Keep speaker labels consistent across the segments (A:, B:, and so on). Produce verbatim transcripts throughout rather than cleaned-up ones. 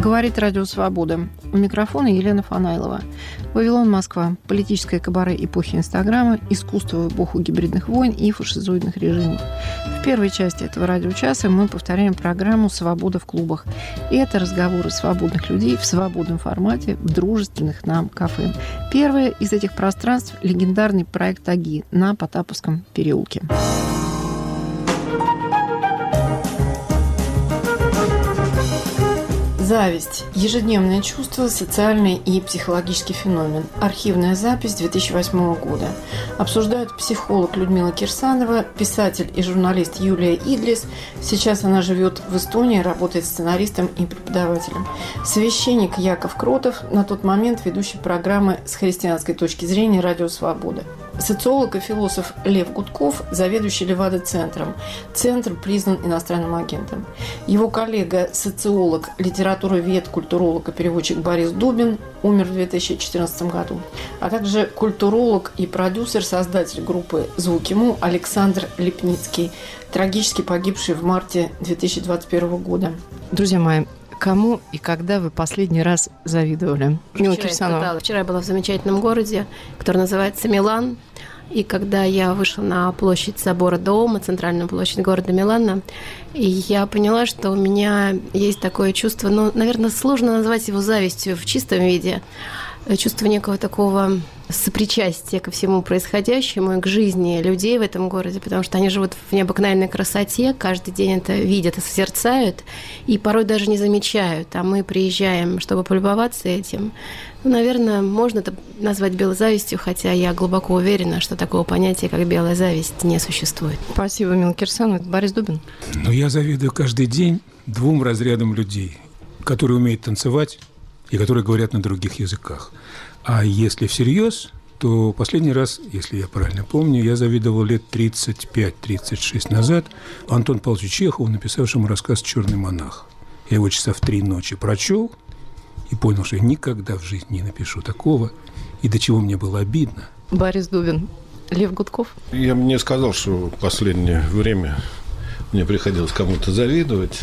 A: Говорит Радио Свобода. У микрофона Елена Фанаилова. Вавилон, Москва. Политическое кабаре эпохи Инстаграма, искусство в эпоху гибридных войн и фашизоидных режимов. В первой части этого радиочаса мы повторяем программу «Свобода в клубах». И это разговоры свободных людей в свободном формате в дружественных нам кафе. Первое из этих пространств – легендарный проект «Аги» на Потаповском переулке. Зависть – ежедневное чувство, социальный и психологический феномен. Архивная запись две тысячи восьмого года. Обсуждают психолог Людмила Кирсанова, писатель и журналист Юлия Идлис. Сейчас она живет в Эстонии, работает сценаристом и преподавателем. Священник Яков Кротов, на тот момент ведущий программы с христианской точки зрения «Радио Свобода». Социолог и философ Лев Гудков, заведующий Левада-центром. Центр признан иностранным агентом. Его коллега, социолог, литературовед, культуролог и переводчик Борис Дубин умер в две тысячи четырнадцатом году. А также культуролог и продюсер, создатель группы «Звуки Му» Александр Лепницкий, трагически погибший в марте две тысячи двадцать первого года. Друзья мои, кому и когда вы последний раз завидовали?
B: Вчера, я Вчера я была в замечательном городе, который называется Милан. И когда я вышла на площадь собора Дома, центральную площадь города Милана, и я поняла, что у меня есть такое чувство, ну, наверное, сложно назвать его завистью в чистом виде, чувство некого такого сопричастия ко всему происходящему и к жизни людей в этом городе, потому что они живут в необыкновенной красоте, каждый день это видят и созерцают, и порой даже не замечают, а мы приезжаем, чтобы полюбоваться этим. Ну, наверное, можно это назвать белой завистью, хотя я глубоко уверена, что такого понятия, как белая зависть, не существует.
A: Спасибо, Мила Кирсанова. Борис Дубин.
C: Ну, я завидую каждый день двум разрядам людей, которые умеют танцевать и которые говорят на других языках. А если всерьез, то последний раз, если я правильно помню, я завидовал лет тридцать пять - тридцать шесть назад Антону Павловичу Чехову, написавшему рассказ «Черный монах». Я его часа в три ночи прочел и понял, что я никогда в жизни не напишу такого, и до чего мне было обидно.
A: Борис Дубин. Лев Гудков.
D: Я бы не сказал, что в последнее время мне приходилось кому-то завидовать.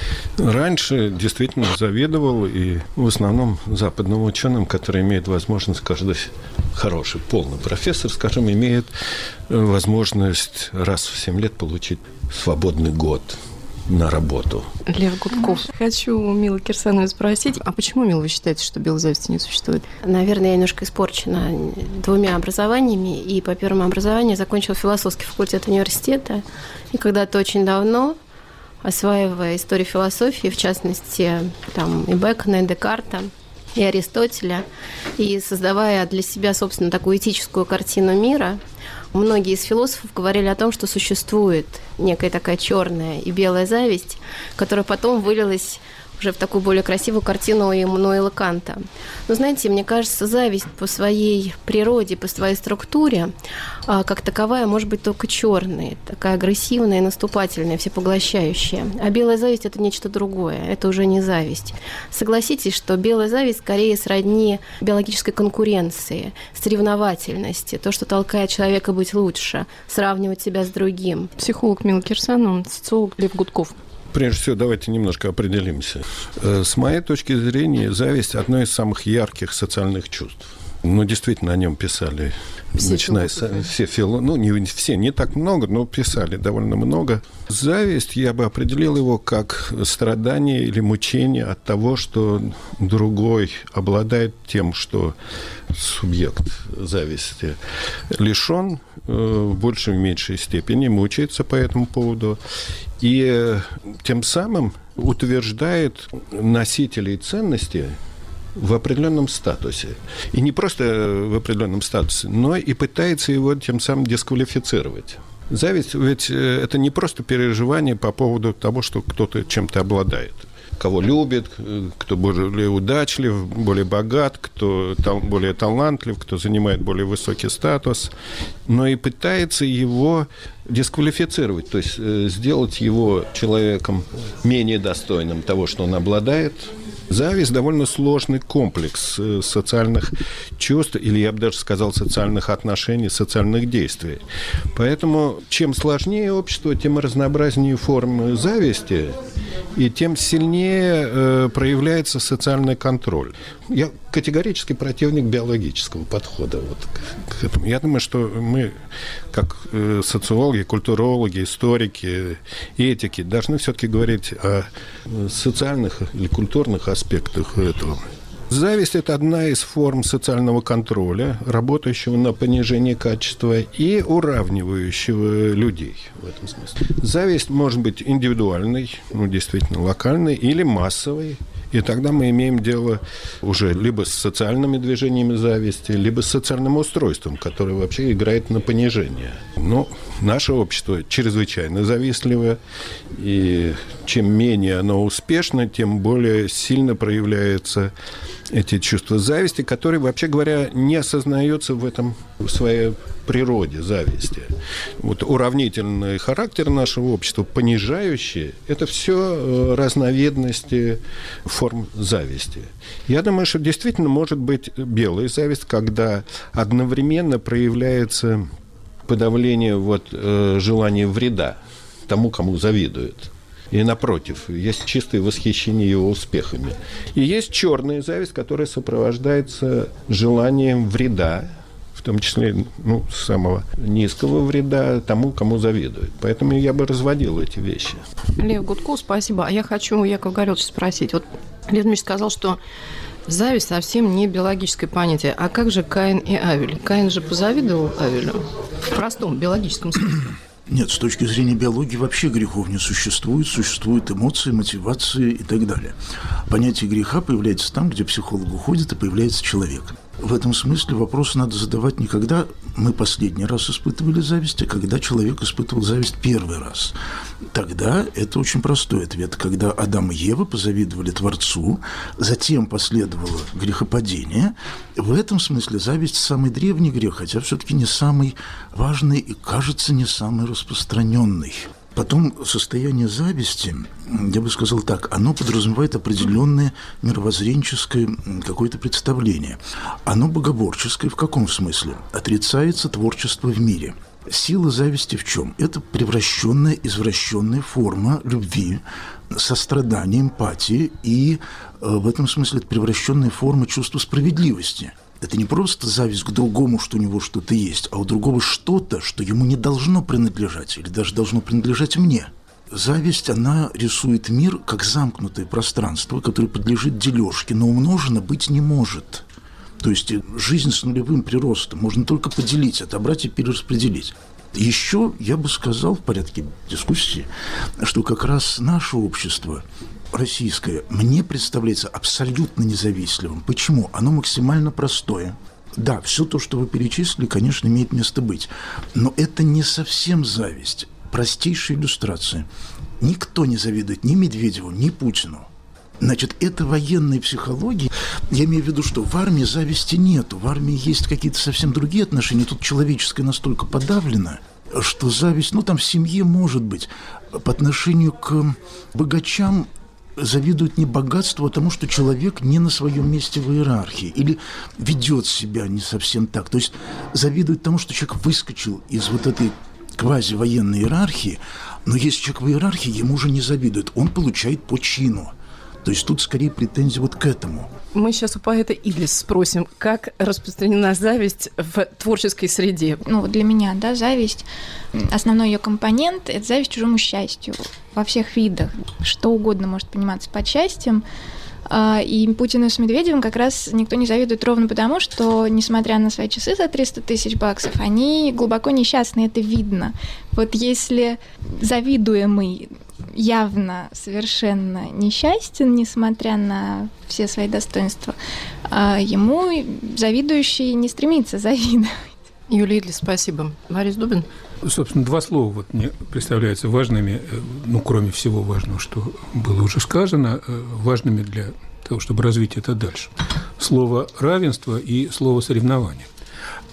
D: Раньше действительно завидовал, и в основном западным ученым, которые имеют возможность, каждый хороший, полный профессор, скажем, имеет возможность раз в семь лет получить свободный год на работу.
A: Лев Гудков. Хочу у Милы Кирсановой спросить, а почему, Мила, вы считаете, что белой зависти не существует?
B: Наверное, я немножко испорчена двумя образованиями, и по первому образованию я закончила философский факультет университета, и когда-то очень давно, осваивая историю философии, в частности, там, и Бекона, и Декарта, и Аристотеля, и создавая для себя, собственно, такую этическую картину мира, многие из философов говорили о том, что существует некая такая черная и белая зависть, которая потом вылилась уже в такую более красивую картину Иммануэла Канта. Но, знаете, мне кажется, зависть по своей природе, по своей структуре, как таковая, может быть только черная, такая агрессивная, наступательная, всепоглощающая. А белая зависть – это нечто другое, это уже не зависть. Согласитесь, что белая зависть скорее сродни биологической конкуренции, соревновательности, то, что толкает человека быть лучше, сравнивать себя с другим.
A: Психолог Мила Кирсанова, социолог Лев Гудков.
D: Прежде всего, давайте немножко определимся. С моей точки зрения, зависть – одно из самых ярких социальных чувств. Ну, действительно, о нем писали, все начиная с все фило... ну, не все, не так много, но писали довольно много. Зависть, я бы определил его как страдание или мучение от того, что другой обладает тем, что субъект зависти лишен в большей или меньшей степени, мучается по этому поводу, и тем самым утверждает носителей ценностей в определенном статусе. И не просто в определенном статусе, но и пытается его тем самым дисквалифицировать. Зависть ведь это не просто переживание по поводу того, что кто-то чем-то обладает. Кого любит, кто более удачлив, более богат, кто более талантлив, кто занимает более высокий статус, но и пытается его дисквалифицировать, то есть сделать его человеком менее достойным того, что он обладает, Зависть – довольно сложный комплекс социальных чувств, или я бы даже сказал, социальных отношений, социальных действий. Поэтому чем сложнее общество, тем разнообразнее формы зависти, и тем сильнее э, проявляется социальный контроль. Я категорически противник биологического подхода вот к, к этому. Я думаю, что мы, как э, социологи, культурологи, историки, этики, должны все-таки говорить о социальных или культурных аспектах этого. Зависть – это одна из форм социального контроля, работающего на понижение качества и уравнивающего людей в этом смысле. Зависть может быть индивидуальной, ну, действительно локальной, или массовой. И тогда мы имеем дело уже либо с социальными движениями зависти, либо с социальным устройством, которое вообще играет на понижение. Но наше общество чрезвычайно завистливое, и чем менее оно успешно, тем более сильно проявляются эти чувства зависти, которые, вообще говоря, не осознаются в этом, в своей природе зависти. Вот уравнительный характер нашего общества, понижающий, это все разновидности форм зависти. Я думаю, что действительно может быть белая зависть, когда одновременно проявляется подавление вот, э, желания вреда тому, кому завидуют. И напротив, есть чистое восхищение его успехами. И есть черная зависть, которая сопровождается желанием вреда, в том числе ну, самого низкого вреда тому, кому завидуют. Поэтому я бы разводил эти вещи.
A: Лев Гудков, спасибо. А я хочу у Якова Гавриловича спросить. Вот Лев Дмитриевич сказал, что зависть совсем не биологическое понятие. А как же Каин и Авель? Каин же позавидовал Авелю в простом биологическом смысле.
E: Нет, с точки зрения биологии вообще грехов не существует. Существуют эмоции, мотивации и так далее. Понятие греха появляется там, где психолог уходит, и появляется человек. В этом смысле вопрос надо задавать не когда мы последний раз испытывали зависть, а когда человек испытывал зависть первый раз. Тогда это очень простой ответ. Когда Адам и Ева позавидовали Творцу, затем последовало грехопадение. В этом смысле зависть – самый древний грех, хотя все-таки не самый важный и, кажется, не самый распространенный. Потом состояние зависти, я бы сказал так, оно подразумевает определенное мировоззренческое какое-то представление. Оно богоборческое в каком смысле? Отрицается творчество в мире. Сила зависти в чем? Это превращенная, извращенная форма любви, сострадания, эмпатии и в этом смысле это превращенная форма чувства справедливости. Это не просто зависть к другому, что у него что-то есть, а у другого что-то, что ему не должно принадлежать, или даже должно принадлежать мне. Зависть, она рисует мир как замкнутое пространство, которое подлежит дележке, но умножено быть не может. То есть жизнь с нулевым приростом можно только поделить, отобрать и перераспределить. Еще я бы сказал в порядке дискуссии, что как раз наше общество российское мне представляется абсолютно независимым. Почему? Оно максимально простое. Да, все то, что вы перечислили, конечно, имеет место быть. Но это не совсем зависть. Простейшая иллюстрация. Никто не завидует ни Медведеву, ни Путину. Значит, это военная психология. Я имею в виду, что в армии зависти нету. В армии есть какие-то совсем другие отношения. Тут человеческое настолько подавлено, что зависть, ну, там в семье может быть. По отношению к богачам завидуют не богатству, а тому, что человек не на своем месте в иерархии или ведет себя не совсем так. То есть завидуют тому, что человек выскочил из вот этой квазивоенной иерархии, но если человек в иерархии, ему уже не завидуют, он получает по чину. То есть тут скорее претензии вот к этому.
A: Мы сейчас у поэта Идлис спросим, как распространена зависть в творческой среде.
F: Ну, для меня, да, зависть, основной ее компонент – это зависть к чужому счастью во всех видах. Что угодно может пониматься под счастьем. И Путину с Медведевым как раз никто не завидует ровно потому, что, несмотря на свои часы за триста тысяч баксов, они глубоко несчастны, это видно. Вот если завидуемый явно совершенно несчастен, несмотря на все свои достоинства, ему завидующий не стремится завидовать.
A: Юлия Идлис, спасибо. Борис Дубин?
C: Собственно, два слова вот мне представляются важными, ну, кроме всего важного, что было уже сказано, важными для того, чтобы развить это дальше. Слово «равенство» и слово «соревнование».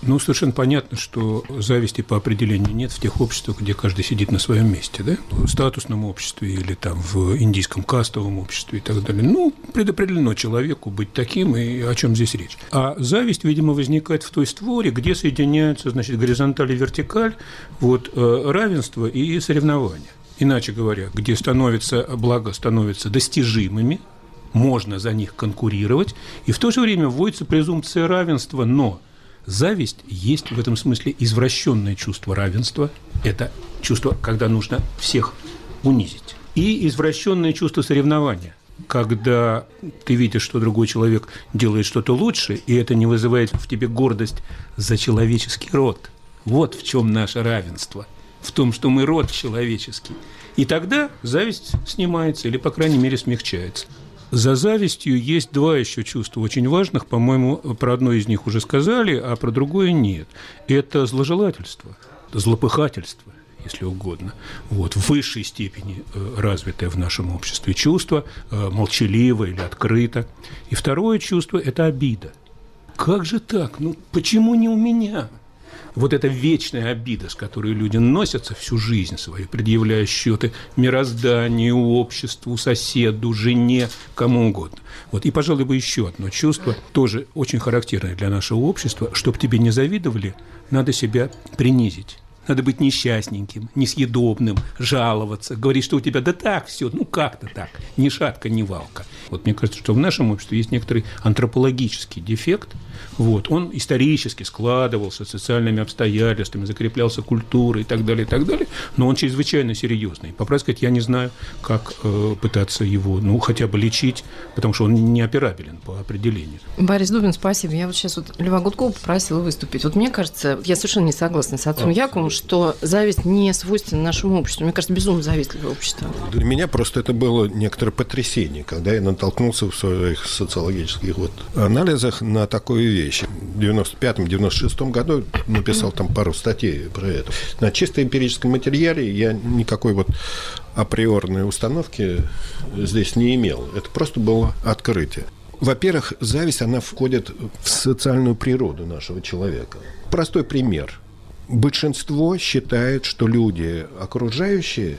C: Ну, совершенно понятно, что зависти по определению нет в тех обществах, где каждый сидит на своем месте, да? В статусном обществе или там в индийском кастовом обществе и так далее. Ну, предопределено человеку быть таким, и о чем здесь речь. А зависть, видимо, возникает в той створе, где соединяются, значит, горизонталь и вертикаль, вот, равенство и соревнования. Иначе говоря, где становятся, блага становятся достижимыми, можно за них конкурировать, и в то же время вводится презумпция равенства, но зависть есть в этом смысле извращенное чувство равенства. Это чувство, когда нужно всех унизить. И извращенное чувство соревнования, когда ты видишь, что другой человек делает что-то лучше, и это не вызывает в тебе гордость за человеческий род. Вот в чем наше равенство. В том, что мы род человеческий. И тогда зависть снимается или, по крайней мере, смягчается. За завистью есть два еще чувства очень важных, по-моему, про одно из них уже сказали, а про другое нет. Это зложелательство, злопыхательство, если угодно, вот, в высшей степени развитое в нашем обществе чувство, молчаливо или открыто. И второе чувство – это обида. Как же так? Ну, почему не у меня? Вот эта вечная обида, с которой люди носятся всю жизнь свою, предъявляя счеты мирозданию, обществу, соседу, жене, кому угодно. Вот. И, пожалуй, бы еще одно чувство, тоже очень характерное для нашего общества. Чтобы тебе не завидовали, надо себя принизить. Надо быть несчастненьким, несъедобным, жаловаться, говорить, что у тебя да так все, ну как-то так, ни шатка, ни валка. Вот мне кажется, что в нашем обществе есть некоторый антропологический дефект. Вот, он исторически складывался социальными обстоятельствами, закреплялся культурой и так далее, и так далее, но он чрезвычайно серьезный. По правде сказать, я не знаю, как э, пытаться его, ну, хотя бы лечить, потому что он не операбелен по определению.
A: Борис Дубин, спасибо. Я вот сейчас вот Льва Гудкова попросила выступить. Вот мне кажется, я совершенно не согласна с отцом а, Яковом, что зависть не свойственна нашему обществу. Мне кажется, безумно завистливое общество.
D: Для меня просто это было некоторое потрясение, когда я натолкнулся в своих социологических вот анализах на такую вещь. В девяносто пятом — девяносто шестом году написал там пару статей про это. На чисто эмпирическом материале я никакой вот априорной установки здесь не имел. Это просто было открытие. Во-первых, зависть, она входит в социальную природу нашего человека. Простой пример. Большинство считает, что люди окружающие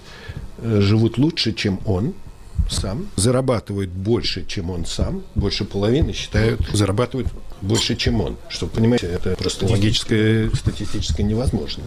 D: живут лучше, чем он сам, зарабатывают больше, чем он сам, больше половины считают, зарабатывают больше, чем он. Что, понимаете, это просто логическое, статистически невозможно.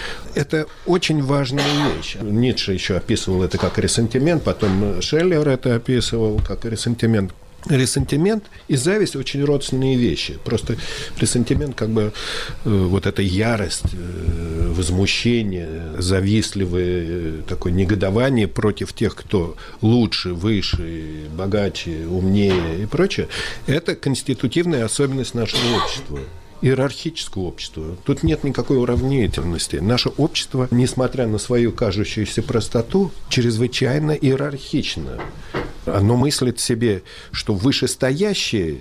D: Это очень важная вещь. Ницше еще описывал это как ресентимент, потом Шеллер это описывал как ресентимент. Ресентимент и зависть – очень родственные вещи. Просто ресентимент, как бы, э, вот эта ярость, э, возмущение, завистливое такое негодование против тех, кто лучше, выше, богаче, умнее и прочее – это конститутивная особенность нашего общества. Иерархического общества. Тут нет никакой уравнительности. Наше общество, несмотря на свою кажущуюся простоту, чрезвычайно иерархично. Оно мыслит себе, что вышестоящее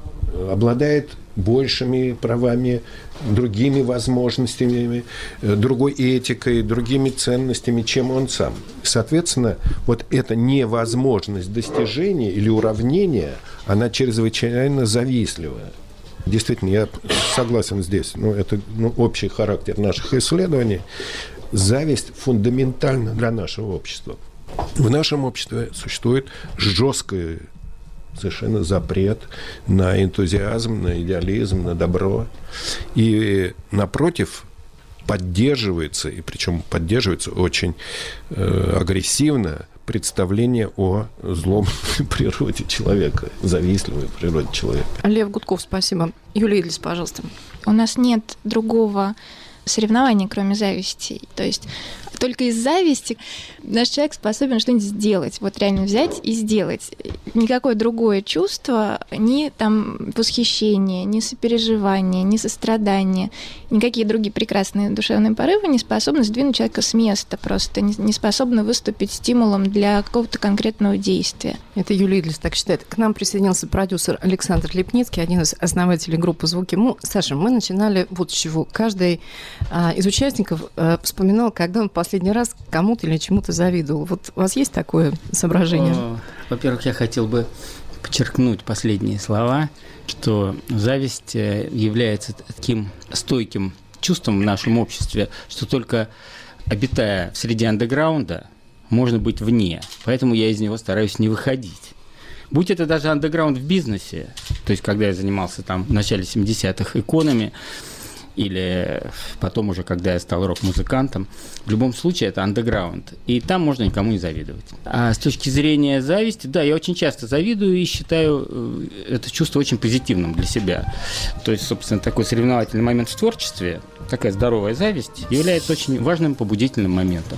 D: обладает большими правами, другими возможностями, другой этикой, другими ценностями, чем он сам. Соответственно, вот эта невозможность достижения или уравнения, она чрезвычайно завистливая. Действительно, я согласен здесь. Ну, это ну, общий характер наших исследований. Зависть фундаментальна для нашего общества. В нашем обществе существует жесткий совершенно запрет на энтузиазм, на идеализм, на добро. И, напротив, поддерживается, и причем поддерживается очень э, агрессивно, представление о злом природе человека, завистливой природе человека.
A: Лев Гудков, спасибо. Юлия Идлис, пожалуйста.
F: У нас нет другого соревнования, кроме зависти. То есть только из зависти наш человек способен что-нибудь сделать. Вот реально взять и сделать. Никакое другое чувство, ни там восхищение, ни сопереживание, ни сострадание, никакие другие прекрасные душевные порывы не способны сдвинуть человека с места, просто не, не способны выступить стимулом для какого-то конкретного действия.
A: Это Юлия Идлис так считает. К нам присоединился продюсер Александр Лепницкий, один из основателей группы «Звуки Му». Саша, мы начинали вот с чего. Каждый а, из участников а, вспоминал, когда он последний раз кому-то или чему-то завидовал. Вот у вас есть такое соображение?
G: Во-первых, я хотел бы подчеркнуть последние слова, что зависть является таким стойким чувством в нашем обществе, что только обитая среди андеграунда, можно быть вне. Поэтому я из него стараюсь не выходить. Будь это даже андеграунд в бизнесе, то есть когда я занимался там в начале семидесятых иконами, или потом уже, когда я стал рок-музыкантом, в любом случае это андеграунд, и там можно никому не завидовать. А с точки зрения зависти, да, я очень часто завидую и считаю это чувство очень позитивным для себя. То есть, собственно, такой соревновательный момент в творчестве, такая здоровая зависть, является очень важным побудительным моментом.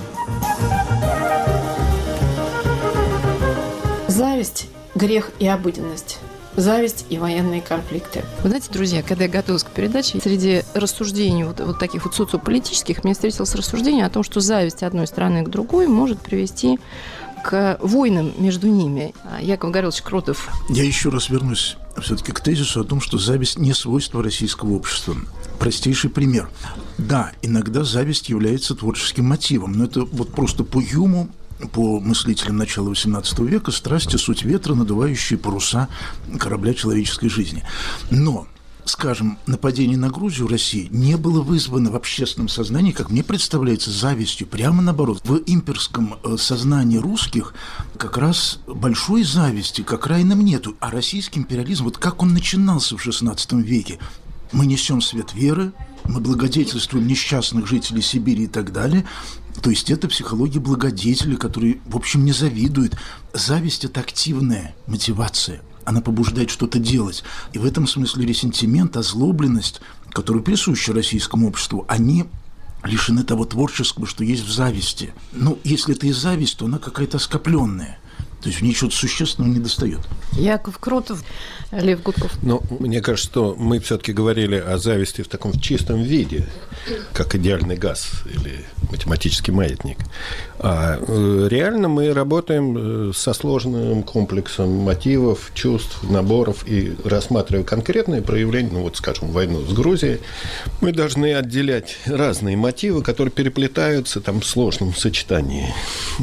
A: Зависть – грех и обыденность. Зависть и военные конфликты.
H: Вы знаете, друзья, когда я готовилась к передаче, среди рассуждений вот, вот таких вот социополитических, мне встретилось рассуждение о том, что зависть одной страны к другой может привести к войнам между ними. Яков Гаврилович Кротов.
E: Я еще раз вернусь все-таки к тезису о том, что зависть не свойство российского общества. Простейший пример. Да, иногда зависть является творческим мотивом, но это вот просто по Юму, по мыслителям начала восемнадцатого века, страсти – суть ветра, надувающие паруса корабля человеческой жизни. Но, скажем, нападение на Грузию России не было вызвано в общественном сознании, как мне представляется, завистью. Прямо наоборот. В имперском сознании русских как раз большой зависти к окраинам нету. А российский империализм, вот как он начинался в шестнадцатом веке, мы несем свет веры, мы благодетельствуем несчастных жителей Сибири и так далее. То есть это психология благодетеля, которые, в общем, не завидуют. Зависть – это активная мотивация. Она побуждает что-то делать. И в этом смысле ресентимент, озлобленность, которая присуща российскому обществу, они лишены того творческого, что есть в зависти. Ну, если это и зависть, то она какая-то оскопленная. То есть в ней что-то существенного недостает.
H: Яков Кротов, Лев Гудков.
D: Ну, мне кажется, что мы все-таки говорили о зависти в таком чистом виде, как идеальный газ или математический маятник. А реально мы работаем со сложным комплексом мотивов, чувств, наборов, и рассматривая конкретные проявления, ну вот, скажем, войну с Грузией, мы должны отделять разные мотивы, которые переплетаются там в сложном сочетании.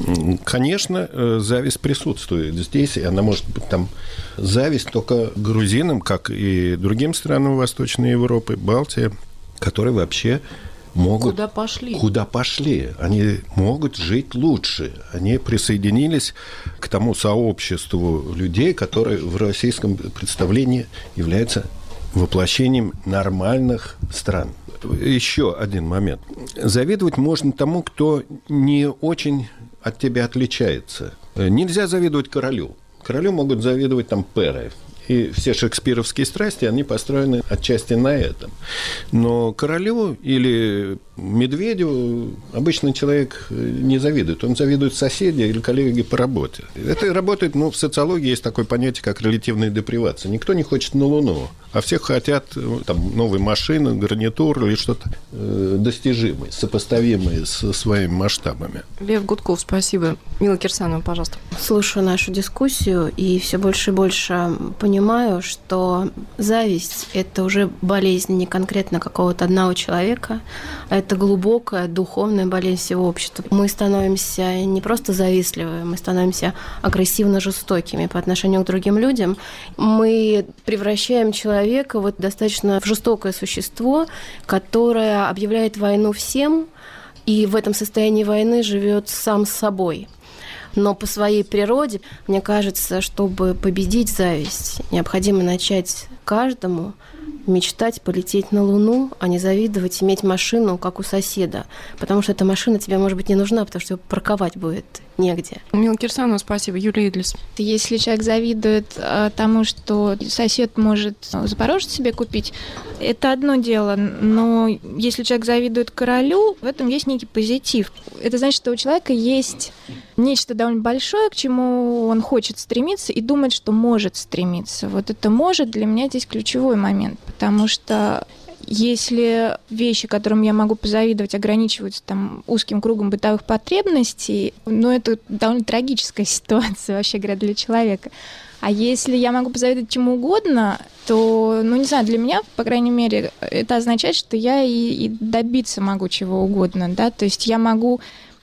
D: Конечно, зависть присутствует здесь, и она может быть там зависть только грузинам, как и другим странам Восточной Европы, Балтии, которые вообще могут...
H: Куда пошли?
D: Куда пошли. Они могут жить лучше. Они присоединились к тому сообществу людей, которые в российском представлении являются воплощением нормальных стран. Еще один момент. Завидовать можно тому, кто не очень от тебя отличается. Нельзя завидовать королю. Королю могут завидовать там пэры. И все шекспировские страсти, они построены отчасти на этом. Но королю или медведю обычный человек не завидует. Он завидует соседи или коллеги по работе. Это работает, ну, в социологии есть такое понятие, как релятивная депривация. Никто не хочет на Луну, а все хотят там новые машины, гарнитур или что-то э, достижимое, сопоставимое со своими масштабами.
H: Лев Гудков, спасибо. Мила Кирсанова, пожалуйста.
B: Слушаю нашу дискуссию и все больше и больше понимаю, что зависть – это уже болезнь не конкретно какого-то одного человека, а это глубокая духовная болезнь всего общества. Мы становимся не просто завистливыми, мы становимся агрессивно жестокими по отношению к другим людям. Мы превращаем человека вот достаточно в жестокое существо, которое объявляет войну всем, и в этом состоянии войны живет сам с собой. Но по своей природе, мне кажется, чтобы победить зависть, необходимо начать каждому мечтать полететь на Луну, а не завидовать иметь машину, как у соседа. Потому что эта машина тебе, может быть, не нужна, потому что парковать будет негде.
H: Мила Кирсанова, спасибо. Юлия Идлис.
F: Если человек завидует а, тому, что сосед может Запорожец себе купить, это одно дело. Но если человек завидует королю, в этом есть некий позитив. Это значит, что у человека есть нечто довольно большое, к чему он хочет стремиться и думает, что может стремиться. Вот это «может» для меня здесь ключевой момент, потому что если вещи, которым я могу позавидовать, ограничиваются там узким кругом бытовых потребностей, ну, это довольно трагическая ситуация, вообще говоря, для человека. А если я могу позавидовать чему угодно, то, ну, не знаю, для меня, по крайней мере, это означает, что я и, и добиться могу чего угодно, да, то есть я могу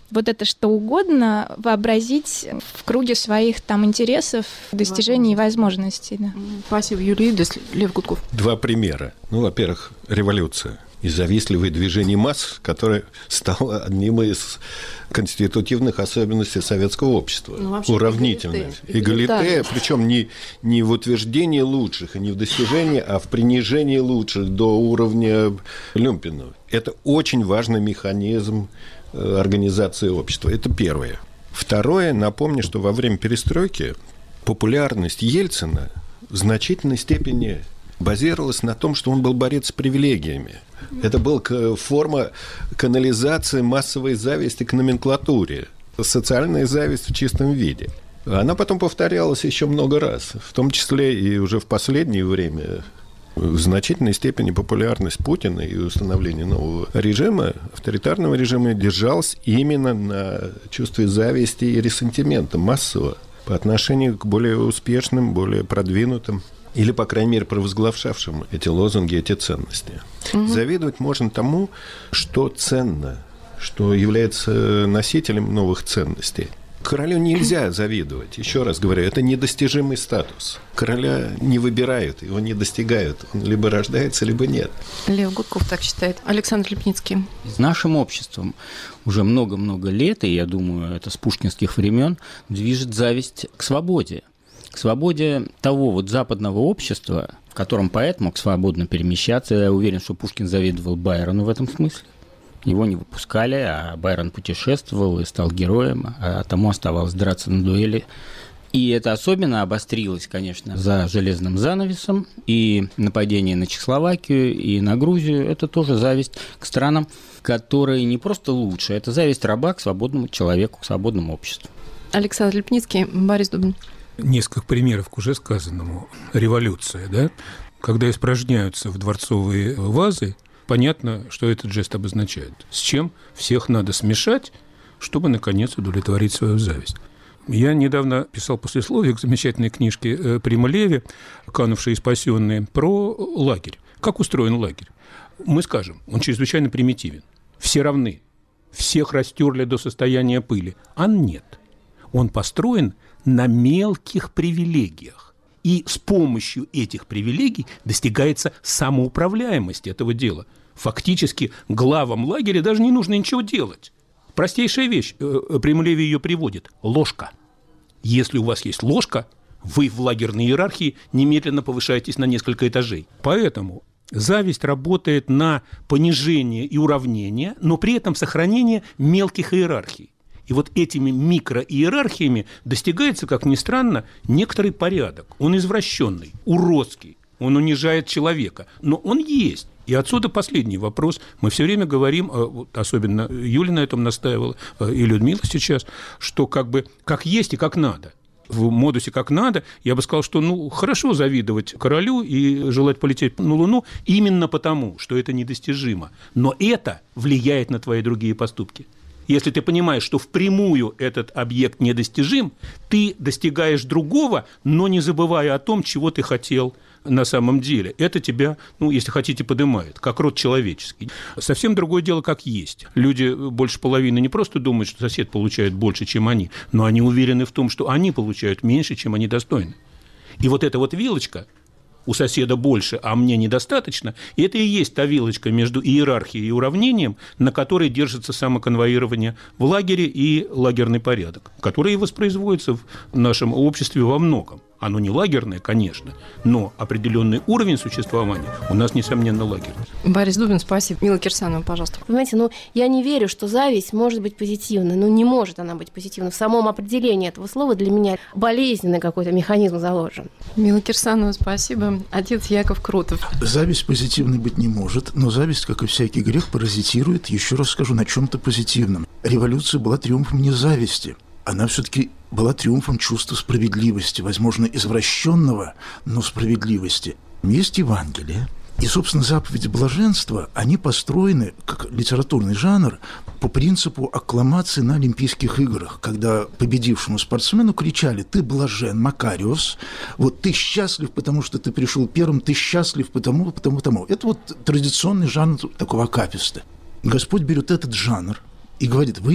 F: вот это что угодно вообразить в круге своих там интересов, достижений и возможностей. Да.
H: Спасибо, Юлия. Лев Гудков.
D: Два примера. Ну, во-первых, революция и завистливое движение масс, которое стало одним из конститутивных особенностей советского общества. Ну, уравнительность. Эгалите, причем не, не в утверждении лучших и не в достижении, а в принижении лучших до уровня люмпинов. Это очень важный механизм организации общества. Это первое. Второе, напомню, что во время перестройки популярность Ельцина в значительной степени базировалась на том, что он был борец с привилегиями. Это была форма канализации массовой зависти к номенклатуре. Социальная зависть в чистом виде. Она потом повторялась еще много раз, в том числе и уже в последнее время. В значительной степени популярность Путина и установление нового режима, авторитарного режима, держалась именно на чувстве зависти и ресентимента массового по отношению к более успешным, более продвинутым или, по крайней мере, провозглашавшим эти лозунги, эти ценности. Угу. Завидовать можно тому, что ценно, что является носителем новых ценностей. Королю нельзя завидовать. Еще раз говорю, это недостижимый статус. Короля не выбирают, его не достигают. Он либо рождается, либо нет.
H: Лев Гудков так считает. Александр Лепницкий.
G: С нашим обществом уже много-много лет, и я думаю, это с пушкинских времен, движет зависть к свободе. К свободе того вот западного общества, в котором поэт мог свободно перемещаться. Я уверен, что Пушкин завидовал Байрону в этом смысле. Его не выпускали, а Байрон путешествовал и стал героем, а тому оставалось драться на дуэли. И это особенно обострилось, конечно, за железным занавесом, и нападение на Чехословакию, и на Грузию – это тоже зависть к странам, которые не просто лучше, это зависть раба к свободному человеку, к свободному обществу.
H: Александр Лепницкий, Борис Дубин.
C: Несколько примеров к уже сказанному. Революция, да? Когда испражняются в дворцовые вазы, понятно, что этот жест обозначает. С чем всех надо смешать, чтобы, наконец, удовлетворить свою зависть. Я недавно писал послесловие к замечательной книжке Прима Леви «Канувшие и спасенные» про лагерь. Как устроен лагерь? Мы скажем, он чрезвычайно примитивен. Все равны. Всех растерли до состояния пыли. А нет. Он построен на мелких привилегиях. И с помощью этих привилегий достигается самоуправляемость этого дела. Фактически главам лагеря даже не нужно ничего делать. Простейшая вещь, Прима Леви ее приводит – ложка. Если у вас есть ложка, вы в лагерной иерархии немедленно повышаетесь на несколько этажей. Поэтому зависть работает на понижение и уравнение, но при этом сохранение мелких иерархий. И вот этими микроиерархиями достигается, как ни странно, некоторый порядок. Он извращенный, уродский, он унижает человека, но он есть. И отсюда последний вопрос. Мы все время говорим, особенно Юля на этом настаивала, и Людмила сейчас, что как бы как есть и как надо. В модусе «как надо» я бы сказал, что ну, хорошо завидовать королю и желать полететь на Луну именно потому, что это недостижимо. Но это влияет на твои другие поступки. Если ты понимаешь, что впрямую этот объект недостижим, ты достигаешь другого, но не забывая о том, чего ты хотел на самом деле. Это тебя, ну, если хотите, поднимает, как род человеческий. Совсем другое дело, как есть. Люди больше половины не просто думают, что сосед получает больше, чем они, но они уверены в том, что они получают меньше, чем они достойны. И вот эта вот вилочка у соседа больше, а мне недостаточно, и это и есть та вилочка между иерархией и уравнением, на которой держится самоконвоирование в лагере и лагерный порядок, который и воспроизводится в нашем обществе во многом. Оно не лагерное, конечно, но определенный уровень существования у нас, несомненно, лагерный.
H: Борис Дубин, спасибо. Мила Кирсанова, пожалуйста.
B: Понимаете, ну, я не верю, что зависть может быть позитивной. Ну, не может она быть позитивной. В самом определении этого слова для меня болезненный какой-то механизм заложен.
H: Мила Кирсанова, спасибо. Отец Яков Крутов.
E: Зависть позитивной быть не может, но зависть, как и всякий грех, паразитирует, еще раз скажу, на чем-то позитивном. Революция была триумфом не зависти. Она все-таки была триумфом чувства справедливости, возможно, извращенного, но справедливости. Есть Евангелие, и, собственно, заповеди блаженства, они построены, как литературный жанр, по принципу аккламации на Олимпийских играх, когда победившему спортсмену кричали: «Ты блажен, Макариос, вот ты счастлив, потому что ты пришел первым, ты счастлив, потому, потому, потому». Это вот традиционный жанр такого акафиста. Господь берет этот жанр и говорит: вы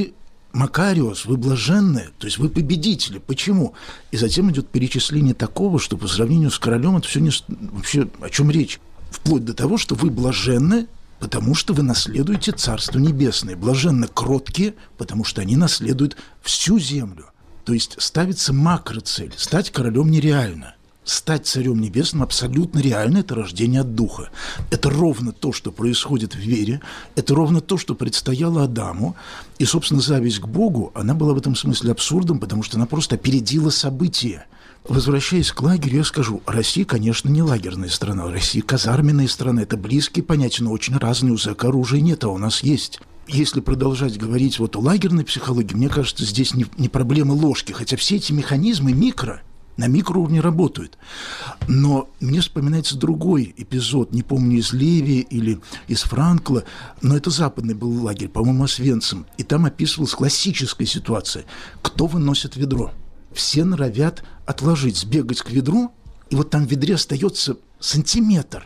E: Макариос, вы блаженны, то есть вы победители. Почему? И затем идет перечисление такого, что по сравнению с королем это все не... Вообще, о чем речь? Вплоть до того, что вы блаженны, потому что вы наследуете Царство Небесное. Блаженны кроткие, потому что они наследуют всю землю. То есть ставится макроцель. Стать королем нереально. Стать царем небесным абсолютно реально – это рождение от Духа. Это ровно то, что происходит в вере, это ровно то, что предстояло Адаму. И, собственно, зависть к Богу, она была в этом смысле абсурдом, потому что она просто опередила события. Возвращаясь к лагерю, я скажу, Россия, конечно, не лагерная страна, Россия казарменная страна, это близкие понятия, но очень разные, у зэка оружия нет, а у нас есть. Если продолжать говорить вот о лагерной психологии, мне кажется, здесь не, не проблема ложки, хотя все эти механизмы микро, на микроуровне работают. Но мне вспоминается другой эпизод, не помню, из Леви или из Франкла, но это западный был лагерь, по-моему, Освенцим, и там описывалась классическая ситуация. Кто выносит ведро? Все норовят отложить, сбегать к ведру, и вот там в ведре остается сантиметр.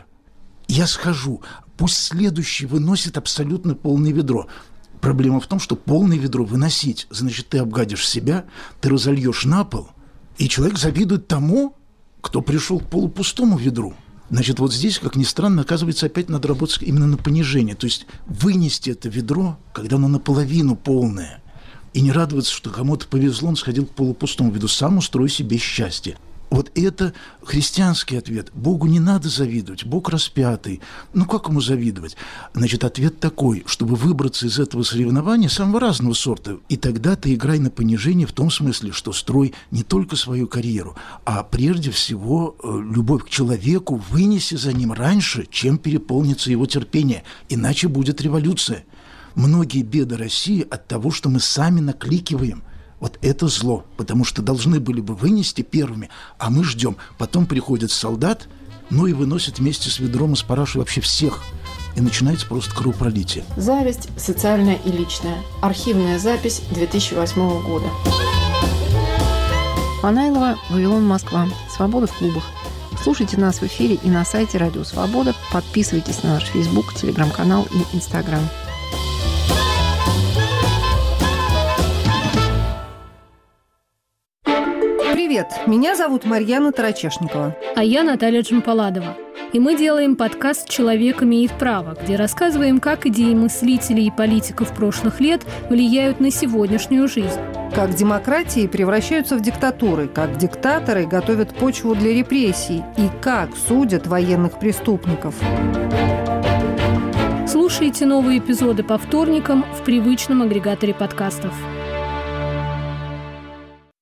E: Я схожу, пусть следующий выносит абсолютно полное ведро. Проблема в том, что полное ведро выносить, значит, ты обгадишь себя, ты разольешь на пол, и человек завидует тому, кто пришел к полупустому ведру. Значит, вот здесь, как ни странно, оказывается, опять надо работать именно на понижение. То есть вынести это ведро, когда оно наполовину полное, и не радоваться, что кому-то повезло, он сходил к полупустому ведру. Сам устрой себе счастье. Вот это христианский ответ. Богу не надо завидовать, Бог распятый. Ну, как ему завидовать? Значит, ответ такой, чтобы выбраться из этого соревнования самого разного сорта. И тогда ты играй на понижение в том смысле, что строй не только свою карьеру, а прежде всего любовь к человеку, вынеси за ним раньше, чем переполнится его терпение. Иначе будет революция. Многие беды России от того, что мы сами накликиваем. Вот это зло, потому что должны были бы вынести первыми, а мы ждем. Потом приходит солдат, ну и выносит вместе с ведром из параши вообще всех. И начинается просто кровопролитие.
A: Зависть социальная и личная. Архивная запись две тысячи восьмого года.
H: Панайлова, Вавилон, Москва. Свобода в клубах. Слушайте нас в эфире и на сайте Радио Свобода. Подписывайтесь на наш Фейсбук, Телеграм-канал и Инстаграм.
I: Привет, меня зовут Марьяна Тарачешникова.
J: А я Наталья Джампаладова. И мы делаем подкаст «Человек имеет право», где рассказываем, как идеи мыслителей и политиков прошлых лет влияют на сегодняшнюю жизнь.
I: Как демократии превращаются в диктатуры, как диктаторы готовят почву для репрессий и как судят военных преступников.
J: Слушайте новые эпизоды по вторникам в привычном агрегаторе подкастов.